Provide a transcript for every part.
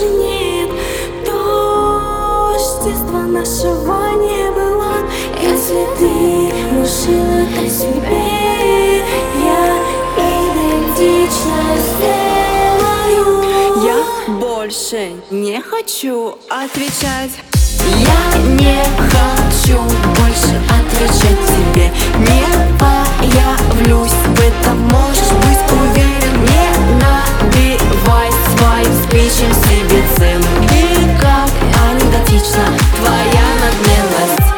больше нет. Тождества нашего не было. Если ты внушила это себе, я идентично сделаю. Я больше не хочу отвечать. Я не хочу больше отвечать тебе. Не появлюсь в этом, можешь быть уверен. Не набивай своим спичем себе цену. И как анекдотична твоя надменность.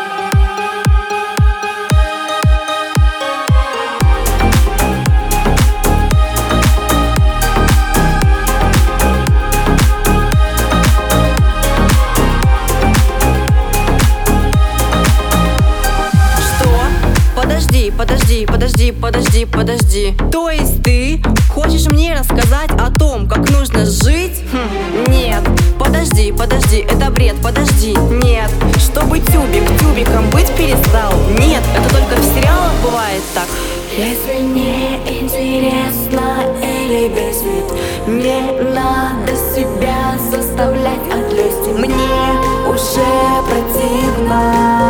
Подожди. То есть ты хочешь мне рассказать о том, как нужно жить? Нет, подожди, это бред, подожди. Нет, чтобы тюбик тюбиком быть перестал. Нет, это только в сериалах бывает так. Если не интересно или бесит, не надо себя заставлять от злости. Мне уже противно.